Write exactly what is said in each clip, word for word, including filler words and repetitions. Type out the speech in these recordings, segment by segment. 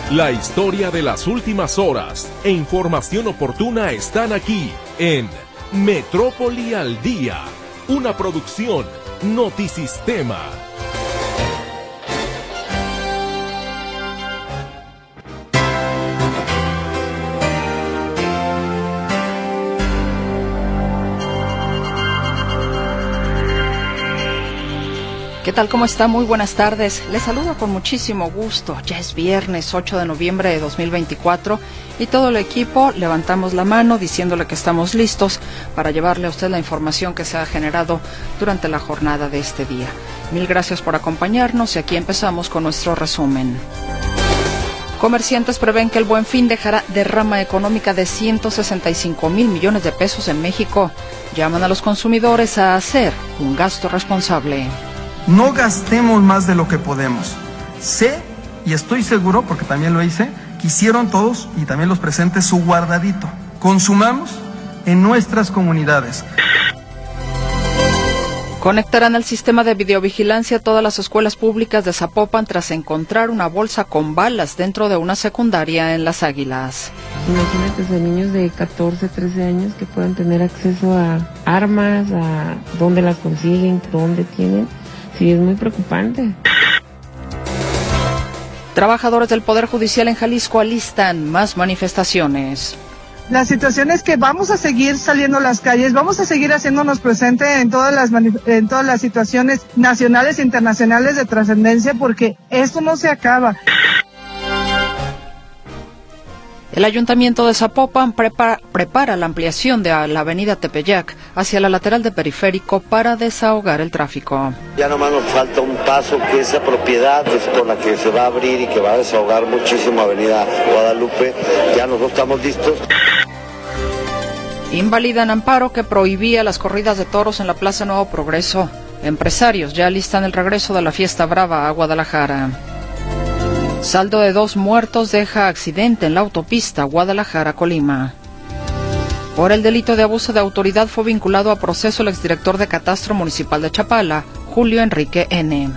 La historia de las últimas horas e información oportuna están aquí en Metrópoli al Día, una producción Notisistema. ¿Qué tal? ¿Cómo está? Muy buenas tardes. Les saludo con muchísimo gusto. Ya es viernes ocho de noviembre de dos mil veinticuatro y todo el equipo levantamos la mano diciéndole que estamos listos para llevarle a usted la información que se ha generado durante la jornada de este día. Mil gracias por acompañarnos y aquí empezamos con nuestro resumen. Comerciantes prevén que el Buen Fin dejará derrama económica de ciento sesenta y cinco mil millones de pesos en México. Llaman a los consumidores a hacer un gasto responsable. No gastemos más de lo que podemos. Sé y estoy seguro, porque también lo hice, que hicieron todos y también los presentes su guardadito. Consumamos en nuestras comunidades. Conectarán al sistema de videovigilancia todas las escuelas públicas de Zapopan tras encontrar una bolsa con balas dentro de una secundaria en Las Águilas. Imagínate, son niños de catorce, trece años que puedan tener acceso a armas, a dónde las consiguen, dónde tienen. Sí, es muy preocupante. Trabajadores del Poder Judicial en Jalisco alistan más manifestaciones. La situación es que vamos a seguir saliendo a las calles, vamos a seguir haciéndonos presente en todas las en todas las situaciones nacionales e internacionales de trascendencia, porque esto no se acaba. El Ayuntamiento de Zapopan prepara, prepara la ampliación de la avenida Tepeyac hacia la lateral de Periférico para desahogar el tráfico. Ya nomás nos falta un paso, que esa propiedad es con la que se va a abrir y que va a desahogar muchísimo avenida Guadalupe. Ya nosotros estamos listos. Invalidan amparo que prohibía las corridas de toros en la Plaza Nuevo Progreso. Empresarios ya listan el regreso de la fiesta brava a Guadalajara. Saldo de dos muertos deja accidente en la autopista Guadalajara-Colima. Por el delito de abuso de autoridad fue vinculado a proceso el exdirector de Catastro Municipal de Chapala, Julio Enrique N.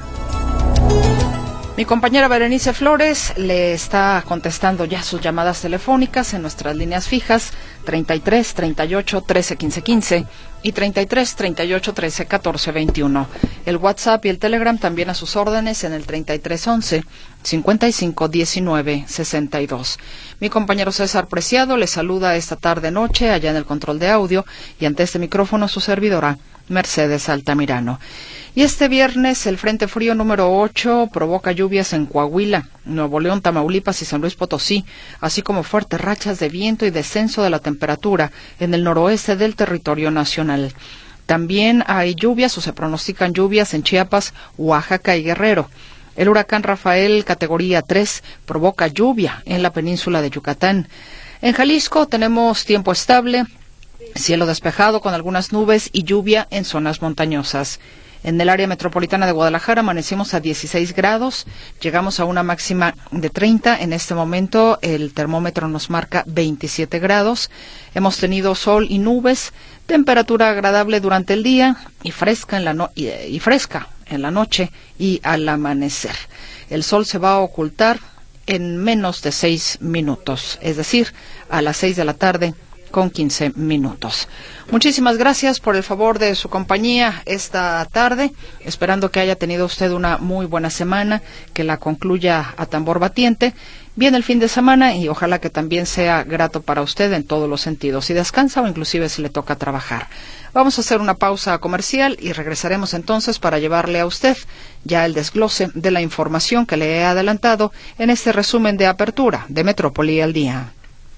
Mi compañera Berenice Flores le está contestando ya sus llamadas telefónicas en nuestras líneas fijas treinta y tres, treinta y ocho, trece, quince, quince y treinta y tres, treinta y ocho, trece, catorce, veintiuno. El WhatsApp y el Telegram también a sus órdenes en el treinta y tres, once, cincuenta y cinco, diecinueve, sesenta y dos. Mi compañero César Preciado le saluda esta tarde-noche allá en el control de audio y ante este micrófono su servidora Mercedes Altamirano. Y este viernes el Frente Frío número ocho provoca lluvias en Coahuila, Nuevo León, Tamaulipas y San Luis Potosí, así como fuertes rachas de viento y descenso de la temperatura en el noroeste del territorio nacional. También hay lluvias o se pronostican lluvias en Chiapas, Oaxaca y Guerrero. El huracán Rafael, categoría tres, provoca lluvia en la península de Yucatán. En Jalisco tenemos tiempo estable, cielo despejado con algunas nubes y lluvia en zonas montañosas. En el área metropolitana de Guadalajara amanecimos a dieciséis grados, llegamos a una máxima de treinta. En este momento el termómetro nos marca veintisiete grados. Hemos tenido sol y nubes, temperatura agradable durante el día y fresca en la no- y, y fresca en la noche y al amanecer. El sol se va a ocultar en menos de seis minutos, es decir, a las seis de la tarde con quince minutos. Muchísimas gracias por el favor de su compañía esta tarde, esperando que haya tenido usted una muy buena semana, que la concluya a tambor batiente. Viene el fin de semana y ojalá que también sea grato para usted en todos los sentidos, si descansa o inclusive si le toca trabajar. Vamos a hacer una pausa comercial y regresaremos entonces para llevarle a usted ya el desglose de la información que le he adelantado en este resumen de apertura de Metrópoli al Día.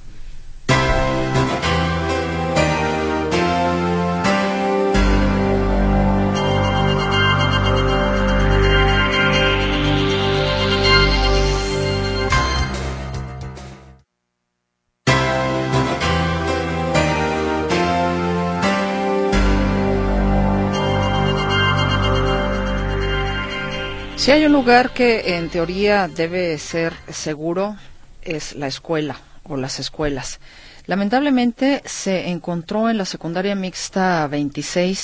Si hay un lugar que en teoría debe ser seguro, es la escuela o las escuelas. Lamentablemente se encontró en la secundaria mixta veintiséis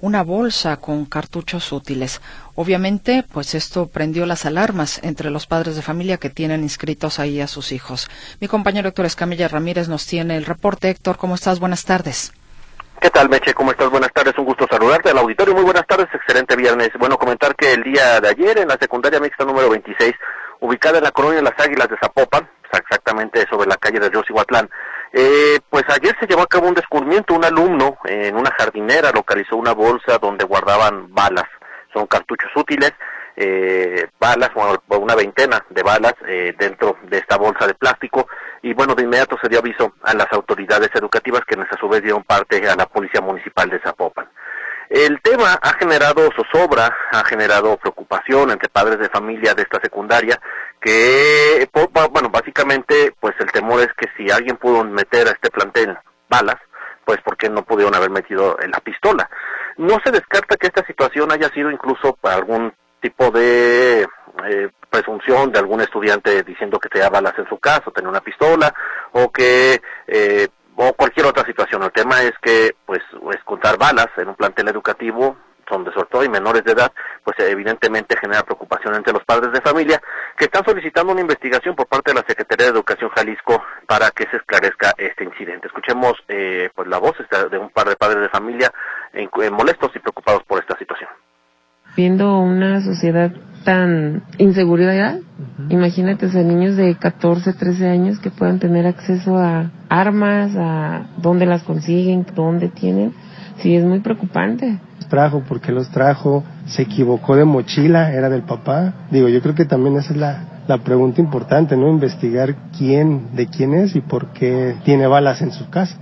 una bolsa con cartuchos útiles. Obviamente, pues esto prendió las alarmas entre los padres de familia que tienen inscritos ahí a sus hijos. Mi compañero Héctor Escamilla Ramírez nos tiene el reporte. Héctor, ¿cómo estás? Buenas tardes. ¿Qué tal, Meche? ¿Cómo estás? Buenas tardes, un gusto saludarte al auditorio. Muy buenas tardes, excelente viernes. Bueno, comentar que el día de ayer en la secundaria mixta número veintiséis, ubicada en la colonia Las Águilas de Zapopan, exactamente sobre la calle de Río Cihuatlán, eh, pues ayer se llevó a cabo un descubrimiento. Un alumno en una jardinera localizó una bolsa donde guardaban balas. Son cartuchos útiles, eh, balas, bueno, una veintena de balas eh, dentro de esta bolsa de plástico. Y bueno, de inmediato se dio aviso a las autoridades educativas, quienes a su vez dieron parte a la Policía Municipal de Zapopan. El tema ha generado zozobra, ha generado preocupación entre padres de familia de esta secundaria, que, bueno, básicamente, pues el temor es que si alguien pudo meter a este plantel balas, pues ¿por qué no pudieron haber metido en la pistola? No se descarta que esta situación haya sido incluso para algún tipo de eh, presunción de algún estudiante diciendo que tenía balas en su casa, o tenía una pistola, o que eh, o cualquier otra situación. El tema es que, pues, esconder balas en un plantel educativo, donde sobre todo hay menores de edad, pues evidentemente genera preocupación entre los padres de familia, que están solicitando una investigación por parte de la Secretaría de Educación Jalisco para que se esclarezca este incidente. Escuchemos eh, pues la voz de un par de padres de familia eh, molestos y preocupados por esta situación. Viendo una sociedad tan inseguridad, uh-huh. Imagínate, o sea, niños de catorce, trece años que puedan tener acceso a armas, a dónde las consiguen, dónde tienen, sí, es muy preocupante. Trajo, ¿por qué los trajo? ¿Se equivocó de mochila? ¿Era del papá? Digo, yo creo que también esa es la, la pregunta importante, ¿no? Investigar quién, de quién es y por qué tiene balas en su casa.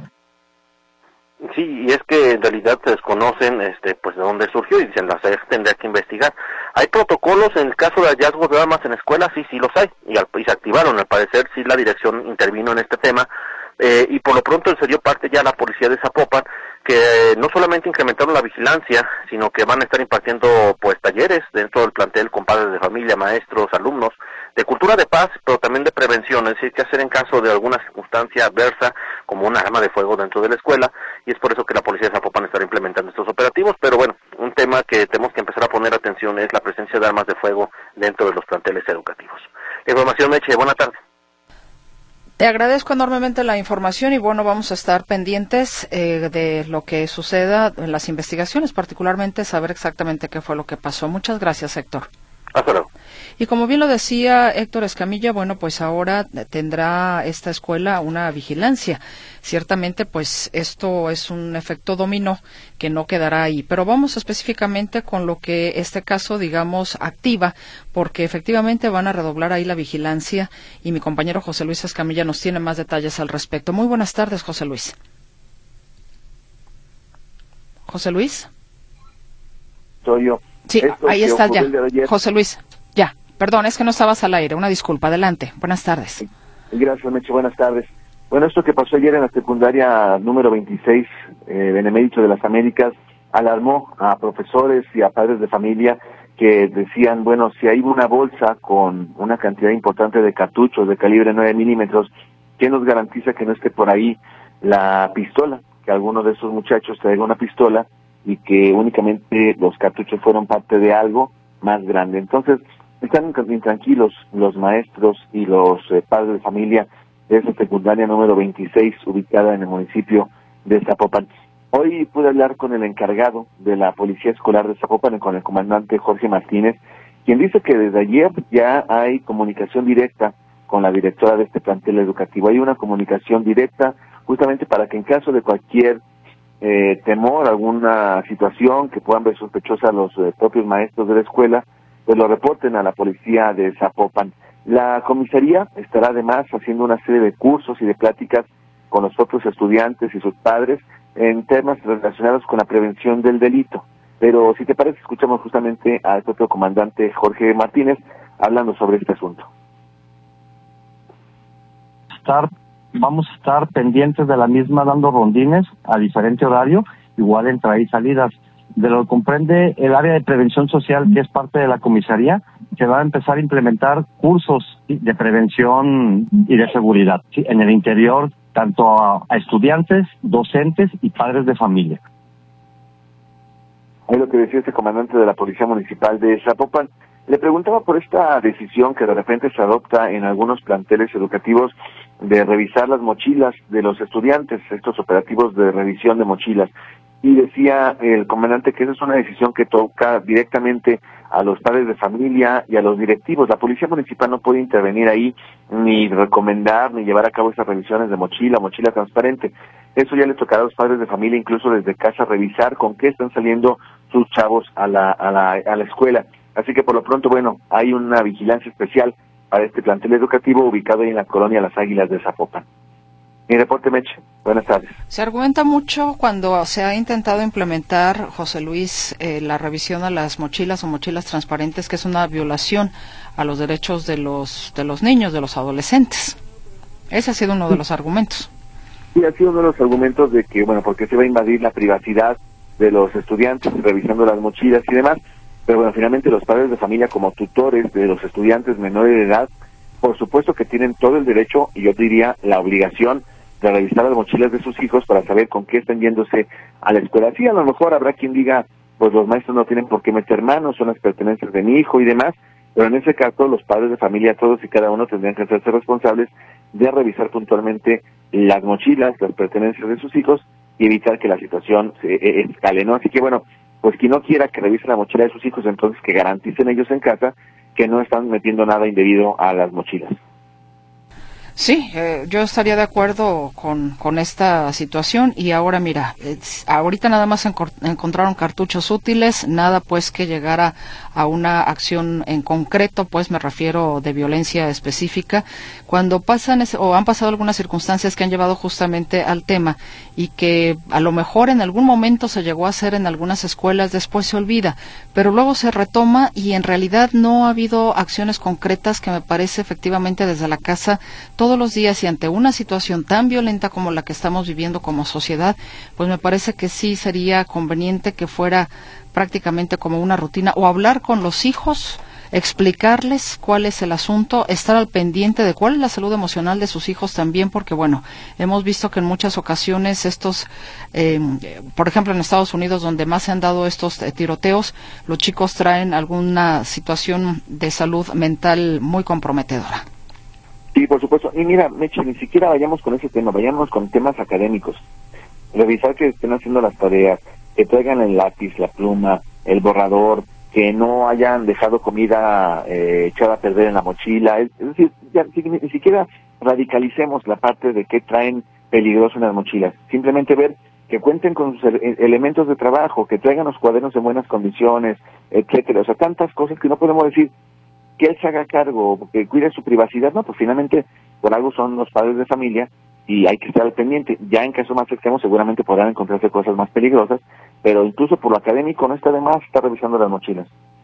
Sí, y es que en realidad se desconocen este, pues de dónde surgió y dicen, las tendría que investigar. ¿Hay protocolos en el caso de hallazgos de armas en escuelas? Sí, sí los hay, y, al, y se activaron. Al parecer sí la dirección intervino en este tema, eh, y por lo pronto se dio parte ya a la policía de Zapopan, que eh, no solamente incrementaron la vigilancia, sino que van a estar impartiendo pues talleres dentro del plantel con padres de familia, maestros, alumnos, de cultura de paz, pero también de prevención, es decir, qué hacer en caso de alguna circunstancia adversa, como un arma de fuego dentro de la escuela, y es por eso que la policía de Zapopan estará implementando estos operativos. Pero bueno, un tema que tenemos que empezar a poner atención es la presencia de armas de fuego dentro de los planteles educativos. La información, Meche, buena tarde. Te agradezco enormemente la información y bueno, vamos a estar pendientes eh, de lo que suceda en las investigaciones, particularmente saber exactamente qué fue lo que pasó. Muchas gracias, Héctor. Hasta luego. Y como bien lo decía Héctor Escamilla, bueno, pues ahora tendrá esta escuela una vigilancia. Ciertamente, pues esto es un efecto dominó que no quedará ahí. Pero vamos específicamente con lo que este caso, digamos, activa, porque efectivamente van a redoblar ahí la vigilancia y mi compañero José Luis Escamilla nos tiene más detalles al respecto. Muy buenas tardes, José Luis. José Luis. Soy yo. Sí, Esto ahí estás ya, José Luis. Ya, perdón, es que no estabas al aire. Una disculpa, adelante. Buenas tardes. Gracias, Meche, buenas tardes. Bueno, esto que pasó ayer en la secundaria número veintiséis, eh, Benemérito de las Américas, alarmó a profesores y a padres de familia que decían, bueno, si hay una bolsa con una cantidad importante de cartuchos de calibre nueve milímetros, ¿quién nos garantiza que no esté por ahí la pistola? Que alguno de esos muchachos traiga una pistola y que únicamente los cartuchos fueron parte de algo más grande. Entonces, están intranquilos los maestros y los eh, padres de familia de esa secundaria número veintiséis, ubicada en el municipio de Zapopan. Hoy pude hablar con el encargado de la Policía Escolar de Zapopan, con el comandante Jorge Martínez, quien dice que desde ayer ya hay comunicación directa con la directora de este plantel educativo. Hay una comunicación directa justamente para que en caso de cualquier eh, temor, alguna situación que puedan ver sospechosa los eh, propios maestros de la escuela, pues lo reporten a la policía de Zapopan. La comisaría estará además haciendo una serie de cursos y de pláticas con los propios estudiantes y sus padres en temas relacionados con la prevención del delito. Pero si te parece, escuchamos justamente al propio comandante Jorge Martínez hablando sobre este asunto. Estar, vamos a estar pendientes de la misma, dando rondines a diferente horario, igual entradas y salidas. De lo que comprende el área de prevención social, que es parte de la comisaría, se va a empezar a implementar cursos de prevención y de seguridad, ¿sí?, en el interior, tanto a, a estudiantes, docentes y padres de familia. Es lo que decía este comandante de la Policía Municipal de Zapopan. Le preguntaba por esta decisión que de repente se adopta en algunos planteles educativos de revisar las mochilas de los estudiantes, estos operativos de revisión de mochilas. Y decía el comandante que esa es una decisión que toca directamente a los padres de familia y a los directivos. La Policía Municipal no puede intervenir ahí, ni recomendar, ni llevar a cabo esas revisiones de mochila, mochila transparente. Eso ya le tocará a los padres de familia, incluso desde casa, revisar con qué están saliendo sus chavos a la, a la, a la escuela. Así que por lo pronto, bueno, hay una vigilancia especial para este plantel educativo ubicado ahí en la colonia Las Águilas de Zapopan. Mi reporte, Meche. Buenas tardes. Se argumenta mucho cuando se ha intentado implementar, José Luis, eh, la revisión a las mochilas o mochilas transparentes, que es una violación a los derechos de los de los niños, de los adolescentes. Ese ha sido uno de los argumentos. Sí, ha sido uno de los argumentos de que, bueno, porque se va a invadir la privacidad de los estudiantes revisando las mochilas y demás. Pero bueno, finalmente los padres de familia como tutores de los estudiantes menores de edad, por supuesto que tienen todo el derecho, y yo diría la obligación, de revisar las mochilas de sus hijos para saber con qué están yéndose a la escuela. Sí, a lo mejor habrá quien diga, pues los maestros no tienen por qué meter manos, son las pertenencias de mi hijo y demás, pero en ese caso los padres de familia, todos y cada uno tendrían que hacerse responsables de revisar puntualmente las mochilas, las pertenencias de sus hijos y evitar que la situación se eh, escale, ¿no? Así que bueno, pues quien no quiera que revise la mochila de sus hijos, entonces que garanticen ellos en casa que no están metiendo nada indebido a las mochilas. Sí, eh, yo estaría de acuerdo con, con esta situación. Y ahora mira, eh, ahorita nada más encor- encontraron cartuchos útiles, nada pues que llegara a una acción en concreto, pues me refiero de violencia específica. Cuando pasan ese, o han pasado algunas circunstancias que han llevado justamente al tema y que a lo mejor en algún momento se llegó a hacer en algunas escuelas, después se olvida, pero luego se retoma y en realidad no ha habido acciones concretas, que me parece efectivamente desde la casa todos los días, y ante una situación tan violenta como la que estamos viviendo como sociedad, pues me parece que sí sería conveniente que fuera prácticamente como una rutina, o hablar con los hijos, explicarles cuál es el asunto, estar al pendiente de cuál es la salud emocional de sus hijos también, porque bueno, hemos visto que en muchas ocasiones estos, eh, por ejemplo en Estados Unidos, donde más se han dado estos eh, tiroteos, los chicos traen alguna situación de salud mental muy comprometedora. Sí, por supuesto. Y mira, Meche, ni siquiera vayamos con ese tema, vayamos con temas académicos. Revisar que estén haciendo las tareas, que traigan el lápiz, la pluma, el borrador, que no hayan dejado comida eh, echada a perder en la mochila. Es, es decir, ya, ni, ni siquiera radicalicemos la parte de qué traen peligroso en las mochilas. Simplemente ver que cuenten con sus ele- elementos de trabajo, que traigan los cuadernos en buenas condiciones, etcétera. O sea, tantas cosas que no podemos decir que él se haga cargo, que cuide su privacidad. No, pues finalmente por algo son los padres de familia y hay que estar al pendiente. Ya en casos más extremos seguramente podrán encontrarse cosas más peligrosas, pero incluso por lo académico no está de más estar revisando las mochilas.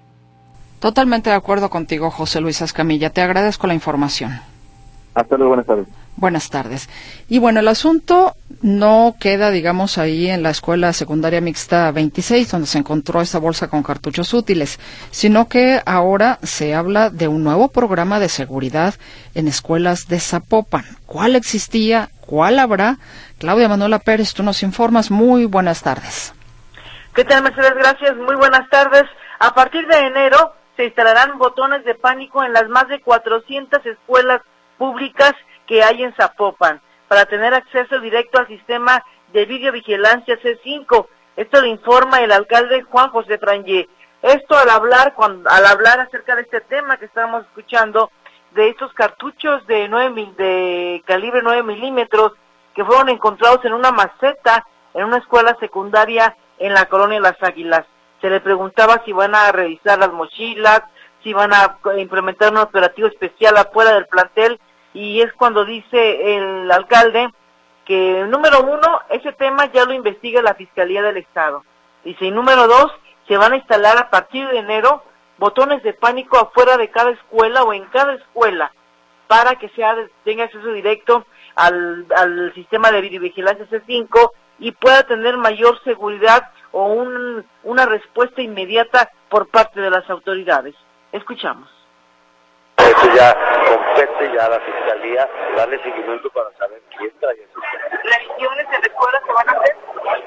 Totalmente de acuerdo contigo, José Luis Escamilla. Te agradezco la información. Hasta luego, buenas tardes. Buenas tardes. Y bueno, el asunto no queda, digamos, ahí en la escuela secundaria mixta veintiséis, donde se encontró esta bolsa con cartuchos útiles, sino que ahora se habla de un nuevo programa de seguridad en escuelas de Zapopan. ¿Cuál existía? ¿Cuál habrá? Claudia Manuela Pérez, tú nos informas. Muy buenas tardes. ¿Qué tal, Mercedes? Gracias. Muy buenas tardes. A partir de enero se instalarán botones de pánico en las más de cuatrocientas escuelas públicas que hay en Zapopan, para tener acceso directo al sistema de videovigilancia C cinco. Esto lo informa el alcalde Juan José Frangé. Esto al hablar cuando, al hablar acerca de este tema que estábamos escuchando, de estos cartuchos de nueve mil, de calibre nueve milímetros que fueron encontrados en una maceta en una escuela secundaria en la colonia Las Águilas. Se le preguntaba si van a revisar las mochilas, si van a implementar un operativo especial afuera del plantel, y es cuando dice el alcalde que, número uno, ese tema ya lo investiga la Fiscalía del Estado. Dice, y número dos, se van a instalar a partir de enero botones de pánico afuera de cada escuela o en cada escuela, para que sea tenga acceso directo al, al sistema de videovigilancia C cinco y pueda tener mayor seguridad o un, una respuesta inmediata por parte de las autoridades. Escuchamos. Eso ya compete ya a la Fiscalía darle seguimiento para saber quién trae eso. ¿Revisiones en escuelas se van a hacer? A ver, lo que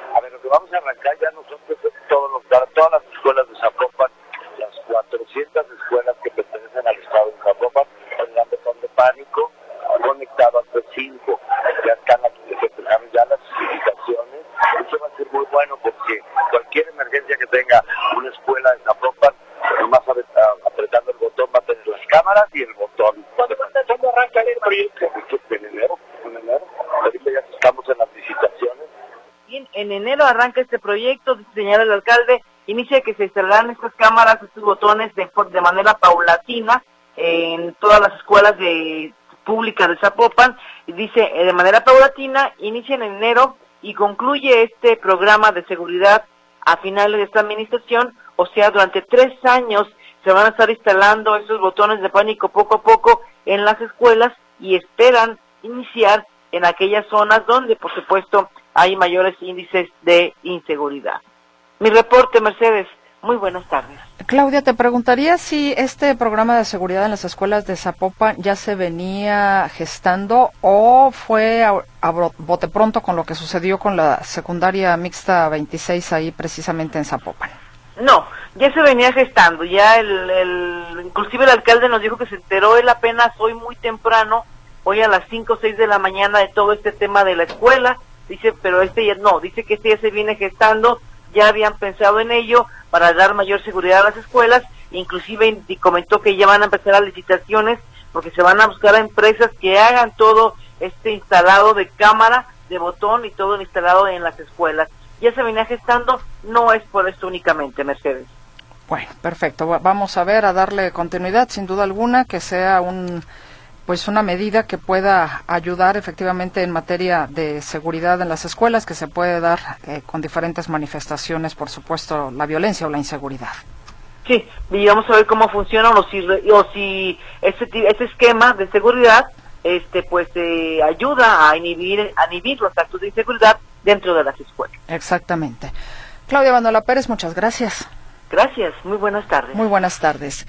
que vamos a arrancar ya nosotros todos los, todas las escuelas de Zapopan, las cuatrocientas escuelas que pertenecen al estado de Zapopan, tendrán botón de pánico conectado al P cinco. Ya están aquí, empezaron ya las indicaciones. Eso va a ser muy bueno porque cualquier emergencia que tenga una escuela de Zapopan, nomás apretando el botón va a tener las cámaras y el botón. ¿Cuándo, ¿cuándo arranca el proyecto? En enero, en enero. Ahorita ya estamos en las licitaciones. Bien, en enero arranca este proyecto, señala el alcalde, inicia que se instalarán estas cámaras, estos botones de, de manera paulatina en todas las escuelas de públicas de Zapopan, y dice eh, de manera paulatina, inicia en enero y concluye este programa de seguridad a finales de esta administración, o sea, durante tres años se van a estar instalando esos botones de pánico poco a poco en las escuelas y esperan iniciar en aquellas zonas donde, por supuesto, hay mayores índices de inseguridad. Mi reporte, Mercedes. Muy buenas tardes. Claudia, te preguntaría si este programa de seguridad en las escuelas de Zapopan ya se venía gestando o fue a, a bote pronto con lo que sucedió con la secundaria mixta veintiséis ahí precisamente en Zapopan. No, ya se venía gestando, ya el, el inclusive el alcalde nos dijo que se enteró él apenas hoy muy temprano, hoy a las cinco o seis de la mañana, de todo este tema de la escuela. Dice, pero este ya no, dice que este ya se viene gestando, ya habían pensado en ello para dar mayor seguridad a las escuelas, inclusive y comentó que ya van a empezar las licitaciones porque se van a buscar a empresas que hagan todo este instalado de cámara, de botón y todo el instalado en las escuelas. Ya se venía gestando, no es por esto únicamente, Mercedes. Bueno, perfecto, vamos a ver, a darle continuidad, sin duda alguna, que sea un... pues una medida que pueda ayudar efectivamente en materia de seguridad en las escuelas, que se puede dar eh, con diferentes manifestaciones, por supuesto, la violencia o la inseguridad. Sí, y vamos a ver cómo funciona o si, o si ese, ese esquema de seguridad este pues eh, ayuda a inhibir, a inhibir los actos de inseguridad dentro de las escuelas. Exactamente. Claudia Bandola Pérez, muchas gracias. Gracias, muy buenas tardes. Muy buenas tardes.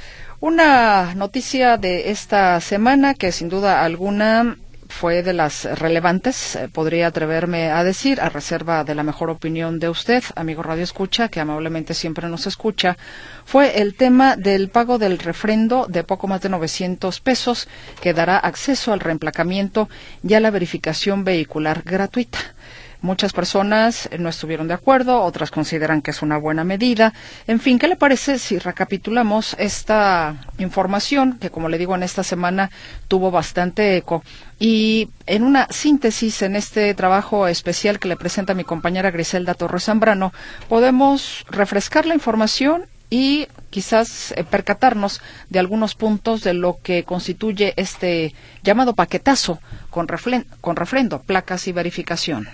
Una noticia de esta semana que sin duda alguna fue de las relevantes, eh, podría atreverme a decir, a reserva de la mejor opinión de usted, amigo Radio Escucha, que amablemente siempre nos escucha, fue el tema del pago del refrendo de poco más de novecientos pesos, que dará acceso al reemplacamiento y a la verificación vehicular gratuita. Muchas personas no estuvieron de acuerdo, otras consideran que es una buena medida. En fin, ¿qué le parece si recapitulamos esta información que, como le digo, en esta semana tuvo bastante eco? Y en una síntesis, en este trabajo especial que le presenta mi compañera Griselda Torres Zambrano, podemos refrescar la información y quizás eh, percatarnos de algunos puntos de lo que constituye este llamado paquetazo con, refren- con refrendo, placas y verificación.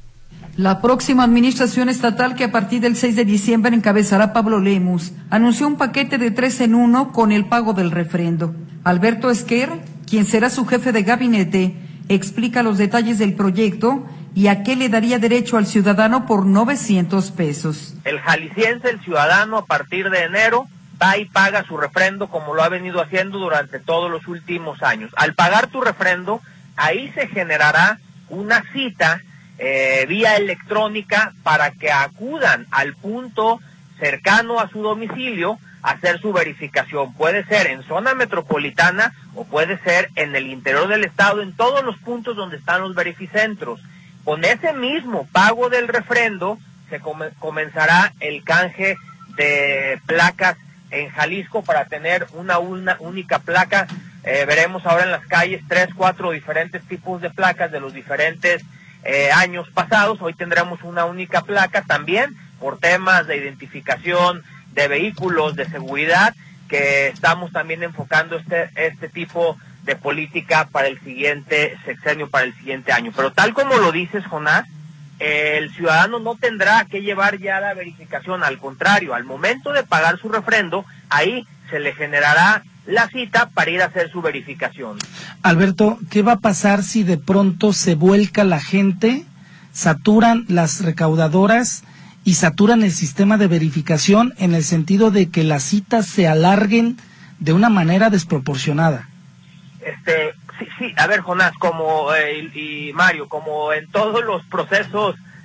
La próxima administración estatal, que a partir del seis de diciembre encabezará Pablo Lemus, anunció un paquete de tres en uno con el pago del refrendo. Alberto Esquer, quien será su jefe de gabinete, explica los detalles del proyecto y a qué le daría derecho al ciudadano por novecientos pesos. El jalisciense, el ciudadano, a partir de enero, va y paga su refrendo como lo ha venido haciendo durante todos los últimos años. Al pagar tu refrendo, ahí se generará una cita Eh, vía electrónica para que acudan al punto cercano a su domicilio a hacer su verificación. Puede ser en zona metropolitana o puede ser en el interior del estado, en todos los puntos donde están los verificentros. Con ese mismo pago del refrendo se come- comenzará el canje de placas en Jalisco para tener una, una única placa. Eh, veremos ahora en las calles tres, cuatro diferentes tipos de placas de los diferentes Eh, años pasados. Hoy tendremos una única placa también por temas de identificación de vehículos, de seguridad, que estamos también enfocando este este tipo de política para el siguiente sexenio, para el siguiente año. Pero tal como lo dices, Jonás, eh, el ciudadano no tendrá que llevar ya la verificación, al contrario, al momento de pagar su refrendo, ahí se le generará la cita para ir a hacer su verificación. Alberto, ¿qué va a pasar si de pronto se vuelca la gente, saturan las recaudadoras y saturan el sistema de verificación en el sentido de que las citas se alarguen de una manera desproporcionada? Este, sí, sí, a ver, Jonás, como eh, y, y Mario, como en todos los procesos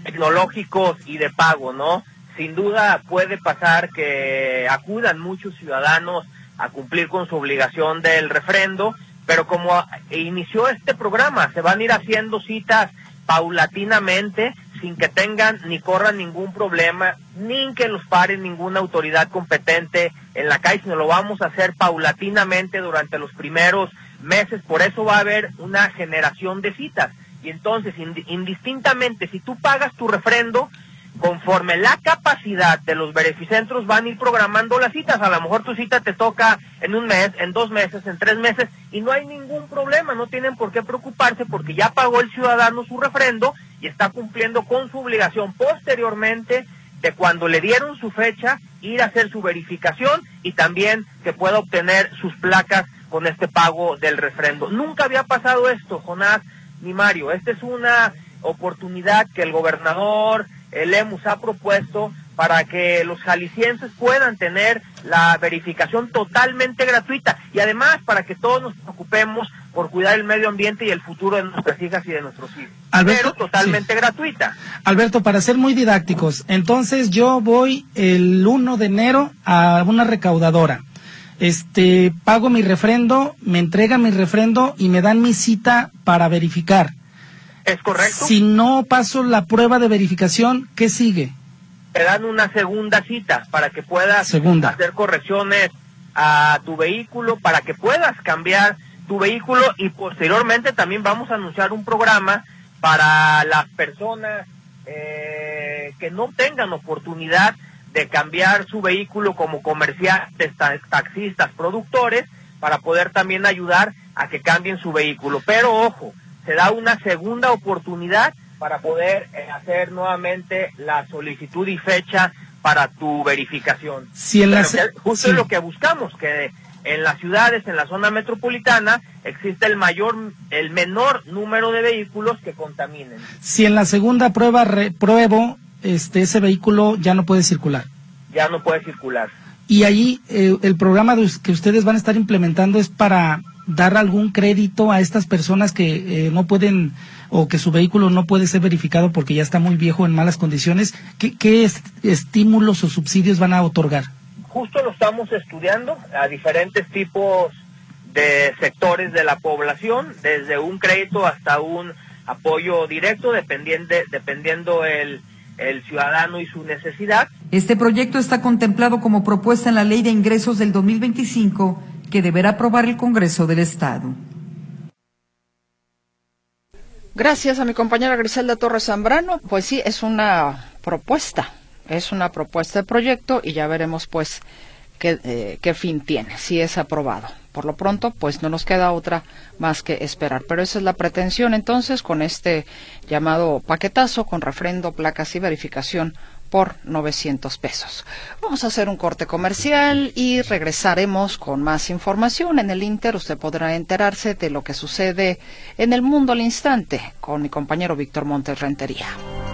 tecnológicos y de pago, ¿no? Sin duda puede pasar que acudan muchos ciudadanos a cumplir con su obligación del refrendo, pero como inició este programa, se van a ir haciendo citas paulatinamente, sin que tengan ni corran ningún problema, ni que los pare ninguna autoridad competente en la calle, sino lo vamos a hacer paulatinamente durante los primeros meses. Por eso va a haber una generación de citas. Y entonces, indistintamente, si tú pagas tu refrendo, conforme la capacidad de los verificentros van a ir programando las citas. A lo mejor tu cita te toca en un mes, en dos meses, en tres meses, y no hay ningún problema, no tienen por qué preocuparse porque ya pagó el ciudadano su refrendo y está cumpliendo con su obligación posteriormente de cuando le dieron su fecha, ir a hacer su verificación y también que pueda obtener sus placas con este pago del refrendo. Nunca había pasado esto, Jonás ni Mario. Esta es una oportunidad que el gobernador el Lemus ha propuesto para que los jaliscienses puedan tener la verificación totalmente gratuita y además para que todos nos preocupemos por cuidar el medio ambiente y el futuro de nuestras hijas y de nuestros hijos. Alberto, pero totalmente sí. gratuita. Alberto, para ser muy didácticos, entonces yo voy el uno de enero a una recaudadora, este, pago mi refrendo, me entregan mi refrendo y me dan mi cita para verificar. ¿Es correcto? Si no paso la prueba de verificación, ¿qué sigue? Te dan una segunda cita para que puedas segunda. hacer correcciones a tu vehículo, para que puedas cambiar tu vehículo y posteriormente también vamos a anunciar un programa para las personas eh, que no tengan oportunidad de cambiar su vehículo como comerciantes, taxistas, productores, para poder también ayudar a que cambien su vehículo. Pero ojo, se da una segunda oportunidad para poder eh, hacer nuevamente la solicitud y fecha para tu verificación. Si en las, justo sí. es lo que buscamos, que en las ciudades, en la zona metropolitana, existe el mayor, el menor número de vehículos que contaminen. Si en la segunda prueba repruebo, este, ese vehículo ya no puede circular. Ya no puede circular. Y ahí eh, el programa de, que ustedes van a estar implementando es para dar algún crédito a estas personas que eh, no pueden o que su vehículo no puede ser verificado porque ya está muy viejo, en malas condiciones. ¿Qué, qué est estímulos o subsidios van a otorgar? Justo lo estamos estudiando a diferentes tipos de sectores de la población, desde un crédito hasta un apoyo directo, dependiendo, dependiendo el, el ciudadano y su necesidad. Este proyecto está contemplado como propuesta en la Ley de Ingresos del dos mil veinticinco, que deberá aprobar el Congreso del Estado. Gracias a mi compañera Griselda Torres Zambrano. Pues sí, es una propuesta, es una propuesta de proyecto y ya veremos pues qué, eh, qué fin tiene, si es aprobado. Por lo pronto, pues no nos queda otra más que esperar. Pero esa es la pretensión entonces con este llamado paquetazo, con refrendo, placas y verificación por novecientos pesos. Vamos a hacer un corte comercial y regresaremos con más información. En el Inter usted podrá enterarse de lo que sucede en el mundo al instante con mi compañero Víctor Montes Rentería.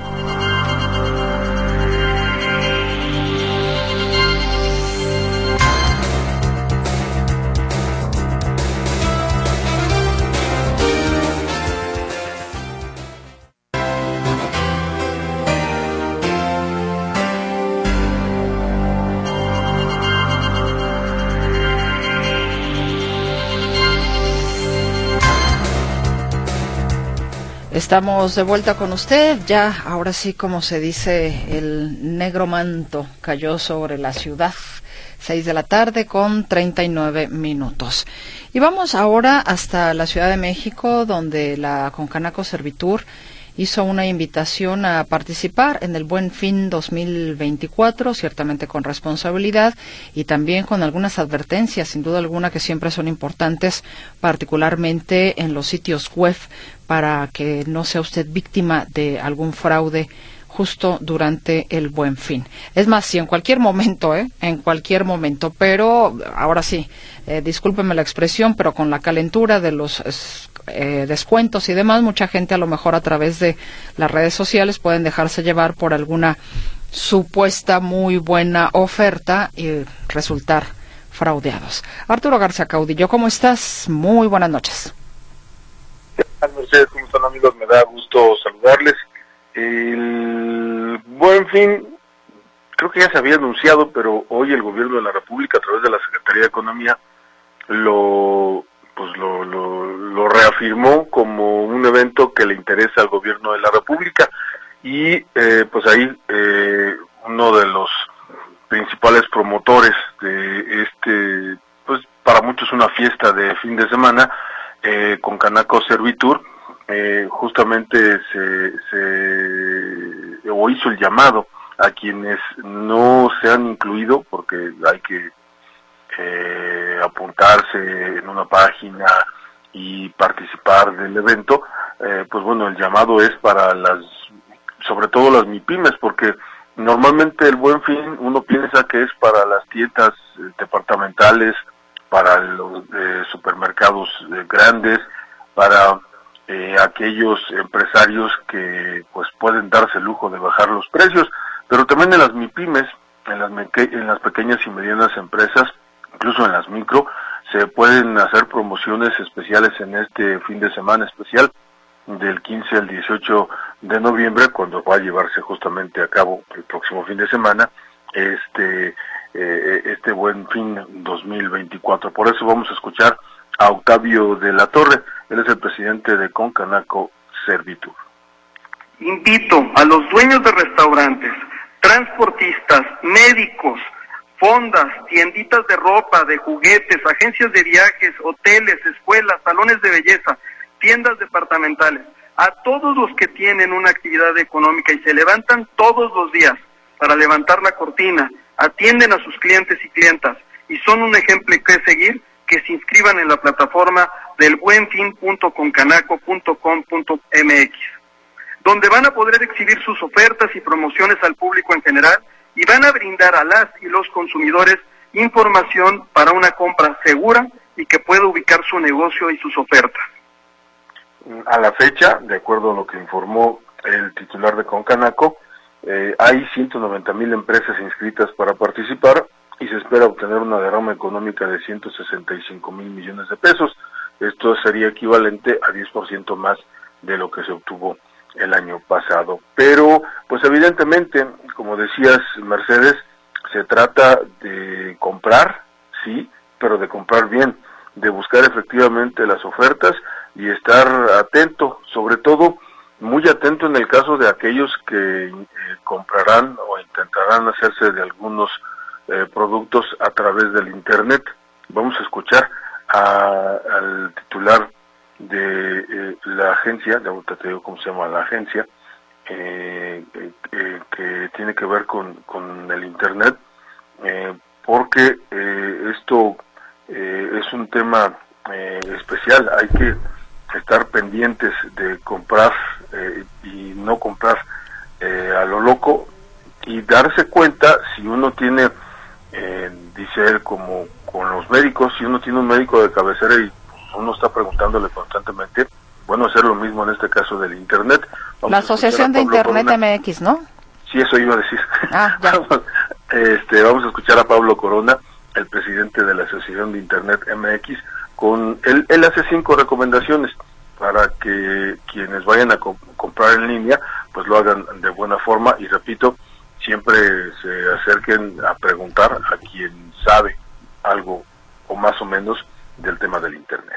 Estamos de vuelta con usted, ya ahora sí, como se dice, el negro manto cayó sobre la ciudad, seis de la tarde con treinta y nueve minutos. Y vamos ahora hasta la Ciudad de México, donde la Concanaco Servitur hizo una invitación a participar en el Buen Fin dos mil veinticuatro, ciertamente con responsabilidad y también con algunas advertencias, sin duda alguna, que siempre son importantes, particularmente en los sitios web, para que no sea usted víctima de algún fraude justo durante el Buen Fin. Es más, sí, en cualquier momento, ¿eh? En cualquier momento, pero ahora sí, eh, discúlpeme la expresión, pero con la calentura de los eh, descuentos y demás, mucha gente a lo mejor a través de las redes sociales pueden dejarse llevar por alguna supuesta muy buena oferta y resultar fraudeados. Arturo García Caudillo, ¿cómo estás? Muy buenas noches. ¿Qué tal, Mercedes? ¿Cómo están, amigos? Me da gusto saludarles. El Buen Fin, creo que ya se había anunciado, pero hoy el gobierno de la República, a través de la Secretaría de Economía, lo pues lo, lo, lo reafirmó como un evento que le interesa al gobierno de la República, y eh, pues ahí eh, uno de los principales promotores de este, pues para muchos una fiesta de fin de semana, eh, con Canaco Servitur, eh, justamente se, se o hizo el llamado a quienes no se han incluido, porque hay que eh, apuntarse en una página y participar del evento. Eh, pues bueno, el llamado es para las, sobre todo las MIPYMES, porque normalmente el Buen Fin uno piensa que es para las tiendas eh, departamentales, para los eh, supermercados eh, grandes, para eh, aquellos empresarios que pues pueden darse el lujo de bajar los precios, pero también en las MIPYMES, en las, en las pequeñas y medianas empresas, incluso en las micro, se pueden hacer promociones especiales en este fin de semana especial, del quince al dieciocho de noviembre, cuando va a llevarse justamente a cabo el próximo fin de semana este eh, este Buen Fin dos mil veinticuatro. Por eso vamos a escuchar a Octavio de la Torre, él es el presidente de Concanaco Servitur. Invito a los dueños de restaurantes, transportistas, médicos, fondas, tienditas de ropa, de juguetes, agencias de viajes, hoteles, escuelas, salones de belleza, tiendas departamentales, a todos los que tienen una actividad económica y se levantan todos los días para levantar la cortina, atienden a sus clientes y clientas y son un ejemplo que seguir, que se inscriban en la plataforma del buenfin punto concanaco punto com punto m x, donde van a poder exhibir sus ofertas y promociones al público en general y van a brindar a las y los consumidores información para una compra segura y que pueda ubicar su negocio y sus ofertas. A la fecha, de acuerdo a lo que informó el titular de Concanaco, eh, hay ciento noventa mil empresas inscritas para participar y se espera obtener una derrama económica de ciento sesenta y cinco mil millones de pesos. Esto sería equivalente a diez por ciento más de lo que se obtuvo el año pasado. Pero, pues evidentemente, como decías, Mercedes, se trata de comprar, sí, pero de comprar bien, de buscar efectivamente las ofertas y estar atento, sobre todo muy atento en el caso de aquellos que eh, comprarán o intentarán hacerse de algunos eh, productos a través del internet. Vamos a escuchar a, al titular de eh, la agencia, de ahorita te digo cómo se llama la agencia, eh, eh, que tiene que ver con, con el internet, eh, porque eh, esto eh, es un tema eh, especial. Hay que estar pendientes de comprar eh, y no comprar eh, a lo loco y darse cuenta si uno tiene, eh, dice él, como con los médicos, si uno tiene un médico de cabecera y uno está preguntándole constantemente, bueno, hacer lo mismo en este caso del internet. Vamos la Asociación de Internet Corona. M X, ¿no? Sí, eso iba a decir. Ah, ya. este, vamos a escuchar a Pablo Corona, el presidente de la Asociación de Internet M X, con él, él hace cinco recomendaciones para que quienes vayan a comp comprar en línea, pues lo hagan de buena forma y repito, siempre se acerquen a preguntar a quien sabe algo o más o menos del tema del internet.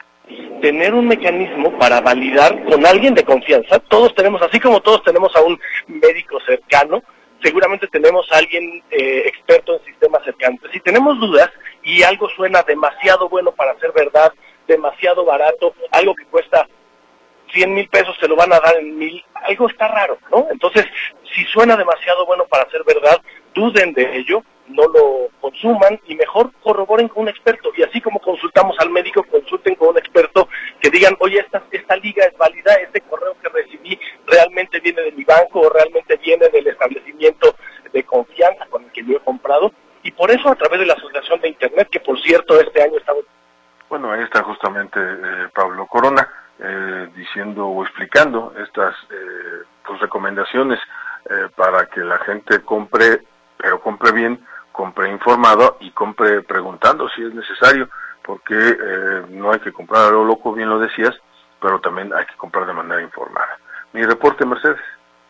Tener un mecanismo para validar con alguien de confianza. Todos tenemos, así como todos tenemos a un médico cercano, seguramente tenemos a alguien eh, experto en sistemas cercanos. Si tenemos dudas y algo suena demasiado bueno para ser verdad, demasiado barato, algo que cuesta cien mil pesos se lo van a dar en mil, algo está raro, ¿no? Entonces, si suena demasiado bueno para ser verdad, duden de ello, no lo consuman y mejor corroboren con un experto. Y así como consultamos al médico, consulten con un experto que digan, oye, esta, esta liga es válida, este correo que recibí realmente viene de mi banco o realmente viene del establecimiento de confianza con el que yo he comprado. Y por eso a través de la Asociación de Internet, que por cierto este año estamos... Bueno, ahí está justamente eh, Pablo Corona eh, diciendo o explicando estas eh, pues, recomendaciones eh, para que la gente compre, pero compre bien, compre informado y compre preguntando si es necesario, porque eh, no hay que comprar a lo loco, bien lo decías, pero también hay que comprar de manera informada. Mi reporte, Mercedes.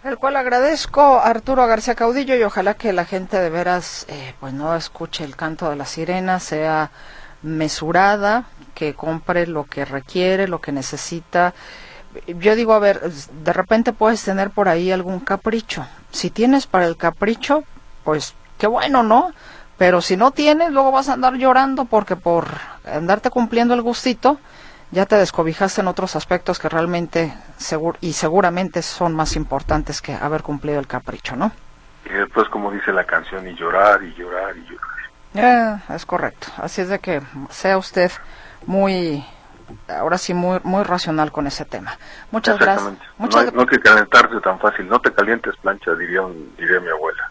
El cual agradezco a Arturo García Caudillo y ojalá que la gente de veras eh, pues no escuche el canto de la sirena, sea mesurada, que compre lo que requiere, lo que necesita. Yo digo, a ver, de repente puedes tener por ahí algún capricho. Si tienes para el capricho, pues qué bueno, ¿no? Pero si no tienes, luego vas a andar llorando porque por andarte cumpliendo el gustito, ya te descobijaste en otros aspectos que realmente segur y seguramente son más importantes que haber cumplido el capricho, ¿no? Y después, como dice la canción, y llorar, y llorar, y llorar. Eh, es correcto. Así es de que sea usted muy, ahora sí, muy muy racional con ese tema. Muchas gracias. Muchas no, hay, no hay que calentarse tan fácil. No te calientes, plancha, diría, un, diría mi abuela.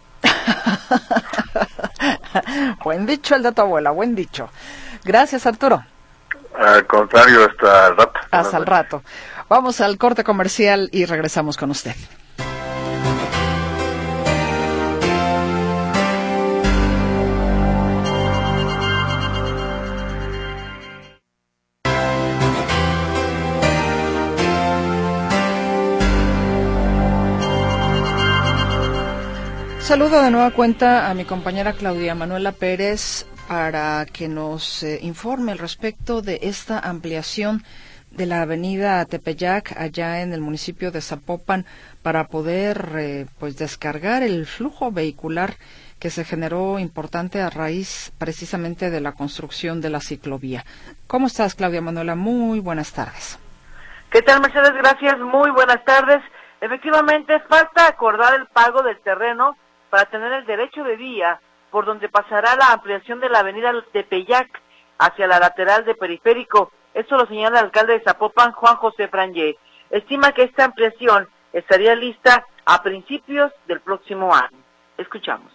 Buen dicho el de tu abuela, buen dicho. Gracias, Arturo. Al contrario, hasta el rato. Hasta el rato. Vamos al corte comercial y regresamos con usted. Saludo de nueva cuenta a mi compañera Claudia Manuela Pérez para que nos eh, informe al respecto de esta ampliación de la avenida Tepeyac allá en el municipio de Zapopan para poder eh, pues descargar el flujo vehicular que se generó importante a raíz precisamente de la construcción de la ciclovía. ¿Cómo estás, Claudia Manuela? Muy buenas tardes. ¿Qué tal, Mercedes? Gracias, muy buenas tardes. Efectivamente, falta acordar el pago del terreno para tener el derecho de vía por donde pasará la ampliación de la avenida Tepeyac hacia la lateral de Periférico. Esto lo señala el alcalde de Zapopan, Juan José Frangé. Estima que esta ampliación estaría lista a principios del próximo año. Escuchamos.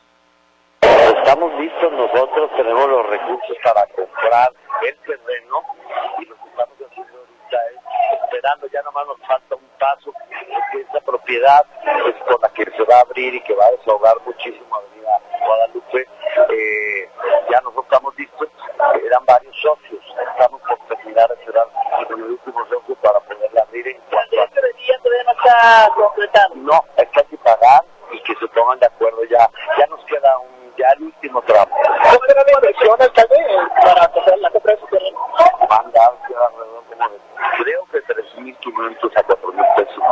Estamos listos nosotros, tenemos los recursos para comprar el terreno y lo que estamos haciendo ahorita es esperando, ya nomás nos falta un paso, porque esa propiedad es con la que se va a abrir y que va a desahogar muchísimo Avenida Guadalupe. Eh, ya nosotros estamos listos, eran varios socios, estamos por terminar de cerrar el último socio para poderla abrir en cuanto a... ¿Este día todavía no está completado? No, es que hay que pagar y que se pongan de acuerdo ya, ya nos queda un ya el último tramo. ¿Cómo era la inversión, alcalde, para hacer la compra de su terreno? Van a dar alrededor como de, creo que tres mil quinientos a cuatro mil pesos.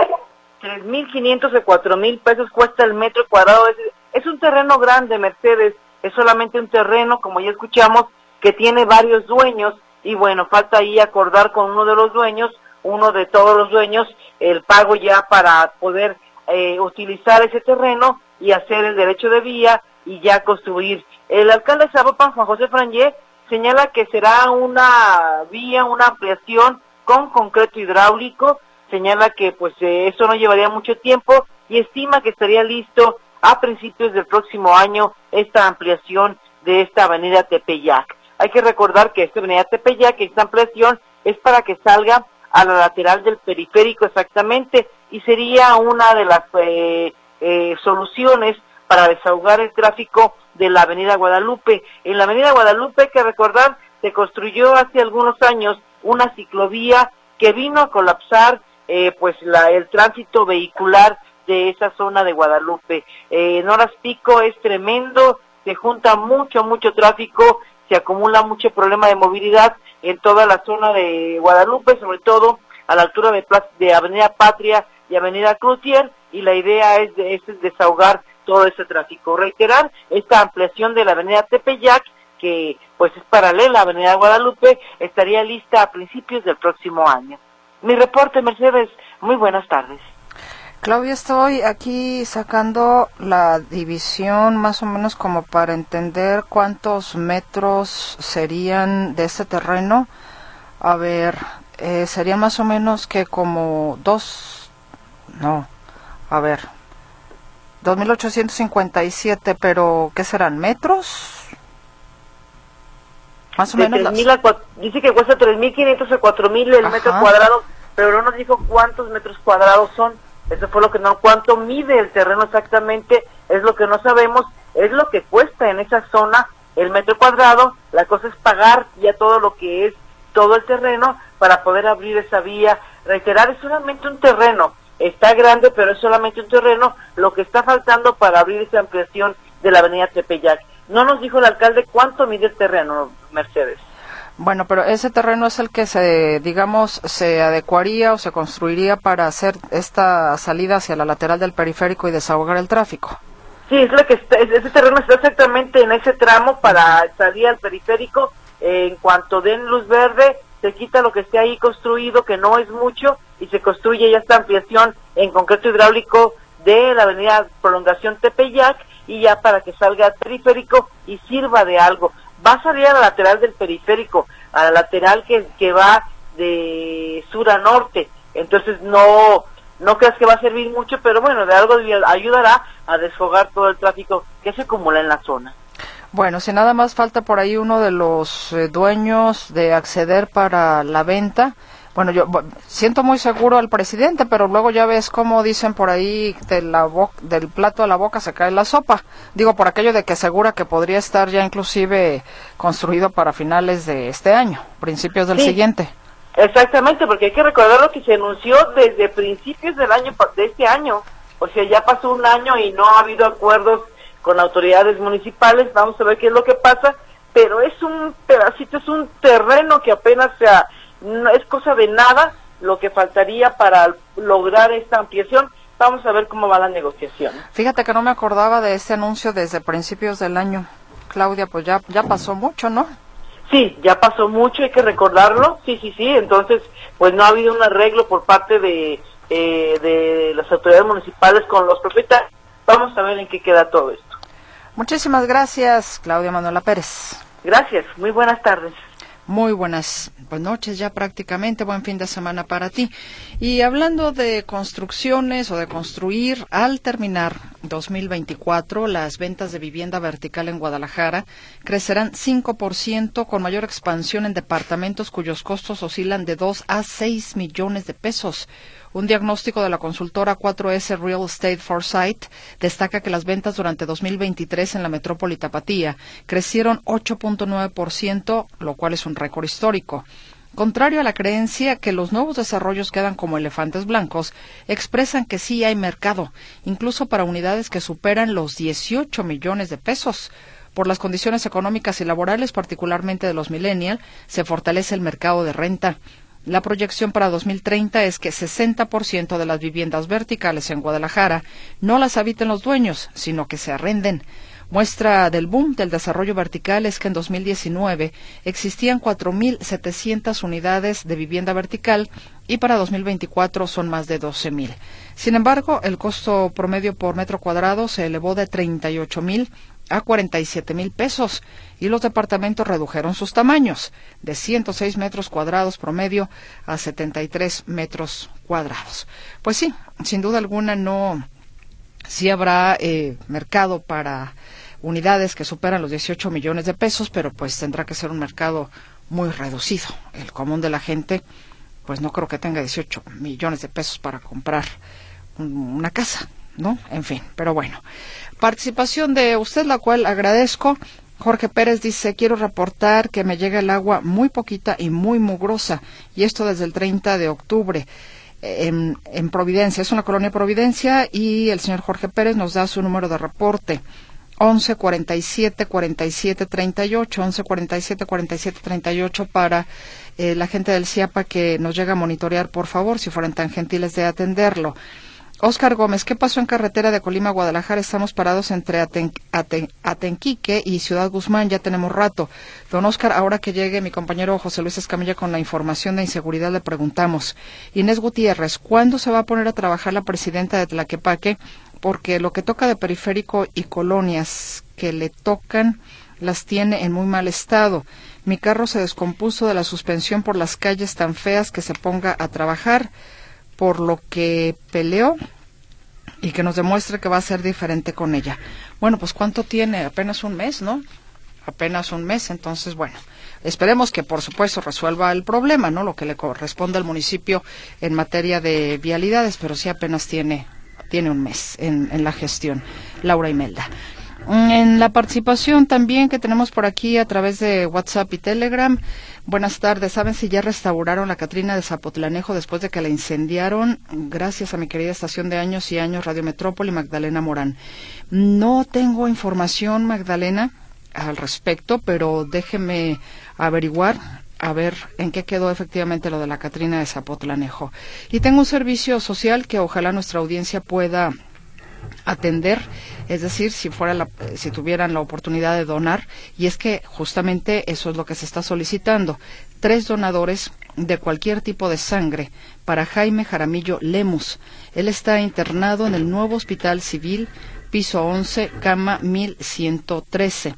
tres mil quinientos a cuatro mil pesos cuesta el metro cuadrado. Es, es un terreno grande, Mercedes, es solamente un terreno, como ya escuchamos, que tiene varios dueños, y bueno, falta ahí acordar con uno de los dueños, uno de todos los dueños, el pago ya para poder eh, utilizar ese terreno y hacer el derecho de vía y ya construir. El alcalde de Zapopan, Juan José Frangé, señala que será una vía, una ampliación con concreto hidráulico, señala que pues eh, eso no llevaría mucho tiempo y estima que estaría listo a principios del próximo año esta ampliación de esta avenida Tepeyac. Hay que recordar que esta avenida Tepeyac, esta ampliación es para que salga a la lateral del Periférico exactamente y sería una de las eh, eh, soluciones para desahogar el tráfico de la avenida Guadalupe. En la avenida Guadalupe, hay que recordar, se construyó hace algunos años una ciclovía que vino a colapsar eh, pues la, el tránsito vehicular de esa zona de Guadalupe. Eh, en horas pico es tremendo, se junta mucho, mucho tráfico, se acumula mucho problema de movilidad en toda la zona de Guadalupe, sobre todo a la altura de, de Avenida Patria y Avenida Cloutier, y la idea es, de, es desahogar todo ese tráfico. Reiterar, esta ampliación de la avenida Tepeyac, que pues es paralela a Avenida Guadalupe, estaría lista a principios del próximo año. Mi reporte, Mercedes, muy buenas tardes. Claudia, estoy aquí sacando la división más o menos como para entender cuántos metros serían de este terreno. A ver, eh, serían más o menos que como dos, no, a ver, dos mil ochocientos cincuenta y siete, pero ¿qué serán? ¿Metros? Más o de menos. Las... A, dice que cuesta tres mil quinientos a cuatro mil el Ajá. metro cuadrado, pero no nos dijo cuántos metros cuadrados son. Eso fue lo que no, cuánto mide el terreno exactamente, es lo que no sabemos, es lo que cuesta en esa zona el metro cuadrado. La cosa es pagar ya todo lo que es todo el terreno para poder abrir esa vía. Reiterar, es solamente un terreno. está grande, pero es solamente un terreno, lo que está faltando para abrir esa ampliación de la avenida Tepeyac. No nos dijo el alcalde cuánto mide el terreno, Mercedes. Bueno, pero ese terreno es el que se, digamos, se adecuaría o se construiría para hacer esta salida hacia la lateral del periférico y desahogar el tráfico. Sí, es lo que está, ese terreno está exactamente en ese tramo para salir al periférico. Eh, en cuanto den luz verde, se quita lo que esté ahí construido, que no es mucho, y se construye ya esta ampliación en concreto hidráulico de la avenida Prolongación Tepeyac, y ya para que salga al periférico y sirva de algo. Va a salir a la lateral del periférico, a la lateral que, que va de sur a norte, entonces no no creas que va a servir mucho, pero bueno, de algo ayudará a desfogar todo el tráfico que se acumula en la zona. Bueno, si nada más falta por ahí uno de los eh, dueños de acceder para la venta. Bueno, yo bueno, siento muy seguro al presidente, pero luego ya ves cómo dicen por ahí, de la bo- del plato a la boca se cae la sopa. Digo, por aquello de que asegura que podría estar ya inclusive construido para finales de este año, principios del sí, siguiente. Exactamente, porque hay que recordar lo que se anunció desde principios del año, de este año. O sea, ya pasó un año y no ha habido acuerdos con autoridades municipales. Vamos a ver qué es lo que pasa, pero es un pedacito, es un terreno que apenas se ha... No es cosa de nada lo que faltaría para lograr esta ampliación. Vamos a ver cómo va la negociación. Fíjate que no me acordaba de este anuncio desde principios del año. Claudia, pues ya ya pasó mucho, ¿no? Sí, ya pasó mucho, hay que recordarlo. Sí, sí, sí. Entonces, pues no ha habido un arreglo por parte de, eh, de las autoridades municipales con los propietarios. Vamos a ver en qué queda todo esto. Muchísimas gracias, Claudia Manuela Pérez. Gracias, muy buenas tardes. Muy buenas pues, noches ya prácticamente, buen fin de semana para ti. Y hablando de construcciones o de construir, al terminar dos mil veinticuatro, las ventas de vivienda vertical en Guadalajara crecerán cinco por ciento, con mayor expansión en departamentos cuyos costos oscilan de dos a seis millones de pesos. Un diagnóstico de la consultora cuatro ese Real Estate Foresight destaca que las ventas durante dos mil veintitrés en la metrópoli tapatía crecieron ocho punto nueve por ciento, lo cual es un récord histórico. Contrario a la creencia que los nuevos desarrollos quedan como elefantes blancos, expresan que sí hay mercado, incluso para unidades que superan los dieciocho millones de pesos. Por las condiciones económicas y laborales, particularmente de los millennials, se fortalece el mercado de renta. La proyección para dos mil treinta es que sesenta por ciento de las viviendas verticales en Guadalajara no las habiten los dueños, sino que se arrenden. Muestra del boom del desarrollo vertical es que en dos mil diecinueve existían cuatro mil setecientas unidades de vivienda vertical y para dos mil veinticuatro son más de doce mil. Sin embargo, el costo promedio por metro cuadrado se elevó de treinta y ocho mil a cuarenta y siete mil pesos y los departamentos redujeron sus tamaños de ciento seis metros cuadrados promedio a setenta y tres metros cuadrados. Pues sí, sin duda alguna no, sí habrá eh, mercado para unidades que superan los dieciocho millones de pesos, pero pues tendrá que ser un mercado muy reducido. El común de la gente pues no creo que tenga dieciocho millones de pesos para comprar un, una casa, ¿no? En fin, pero bueno. Participación de usted, la cual agradezco. Jorge Pérez dice, quiero reportar que me llega el agua muy poquita y muy mugrosa, y esto desde el treinta de octubre. En, en Providencia, es una colonia Providencia, y el señor Jorge Pérez nos da su número de reporte, once cuarenta y siete cuarenta y siete treinta y ocho, once cuarenta y siete cuarenta y siete treinta y ocho para eh, la gente del CIAPA que nos llega a monitorear, por favor, si fueran tan gentiles de atenderlo. Óscar Gómez, ¿qué pasó en carretera de Colima a Guadalajara? Estamos parados entre Aten, Aten, Atenquique y Ciudad Guzmán, ya tenemos rato. Don Óscar, ahora que llegue mi compañero José Luis Escamilla con la información de inseguridad, le preguntamos. Inés Gutiérrez, ¿cuándo se va a poner a trabajar la presidenta de Tlaquepaque? Porque lo que toca de periférico y colonias que le tocan las tiene en muy mal estado. Mi carro se descompuso de la suspensión por las calles tan feas que se ponga a trabajar, por lo que peleó y que nos demuestre que va a ser diferente con ella. Bueno, pues ¿cuánto tiene? Apenas un mes, ¿no? Apenas un mes, entonces, bueno, esperemos que por supuesto resuelva el problema, ¿no? Lo que le corresponde al municipio en materia de vialidades, pero sí apenas tiene, tiene un mes en, en la gestión. Laura Imelda. En la participación también que tenemos por aquí a través de WhatsApp y Telegram. Buenas tardes. ¿Saben si ya restauraron la Catrina de Zapotlanejo después de que la incendiaron? Gracias a mi querida estación de años y años Radio Metrópoli, Magdalena Morán. No tengo información, Magdalena, al respecto, pero déjeme averiguar a ver en qué quedó efectivamente lo de la Catrina de Zapotlanejo. Y tengo un servicio social que ojalá nuestra audiencia pueda atender, es decir, si fuera la, si tuvieran la oportunidad de donar, y es que justamente eso es lo que se está solicitando. Tres donadores de cualquier tipo de sangre para Jaime Jaramillo Lemus. Él está internado en el nuevo Hospital Civil, piso once, cama mil ciento trece.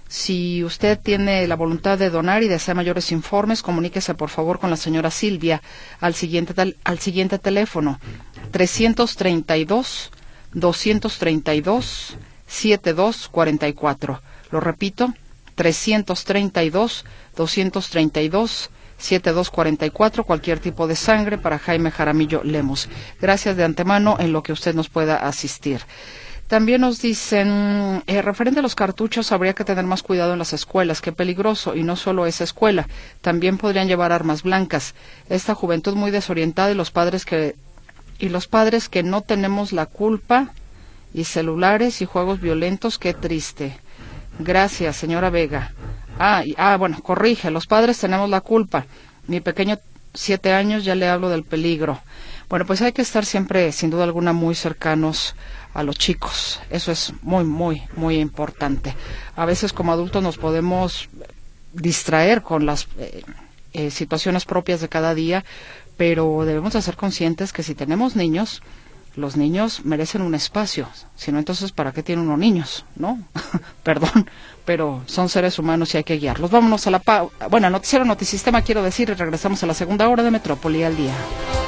Si usted tiene la voluntad de donar y desea mayores informes, comuníquese por favor con la señora Silvia al siguiente, al siguiente teléfono, trescientos treinta y dos, doscientos treinta y dos, setenta y dos cuarenta y cuatro. Lo repito, trescientos treinta y dos, doscientos treinta y dos, setenta y dos cuarenta y cuatro, cualquier tipo de sangre para Jaime Jaramillo Lemus. Gracias de antemano en lo que usted nos pueda asistir. También nos dicen, eh, referente a los cartuchos, habría que tener más cuidado en las escuelas, qué peligroso, y no solo esa escuela, también podrían llevar armas blancas. Esta juventud muy desorientada y los padres que y los padres que no tenemos la culpa, y celulares y juegos violentos, qué triste. Gracias, señora Vega. Ah, y, ah, bueno, corrige, los padres tenemos la culpa. Mi pequeño, siete años, ya le hablo del peligro. Bueno, pues hay que estar siempre, sin duda alguna, muy cercanos a los chicos. Eso es muy, muy, muy importante. A veces como adultos nos podemos distraer con las eh, eh, situaciones propias de cada día, pero debemos de ser conscientes que si tenemos niños, los niños merecen un espacio. Si no, entonces, ¿para qué tienen unos niños? ¿No? Perdón, pero son seres humanos y hay que guiarlos. Vámonos a la... Pa bueno, Noticiero Notisistema, quiero decir, y regresamos a la segunda hora de Metrópoli al día.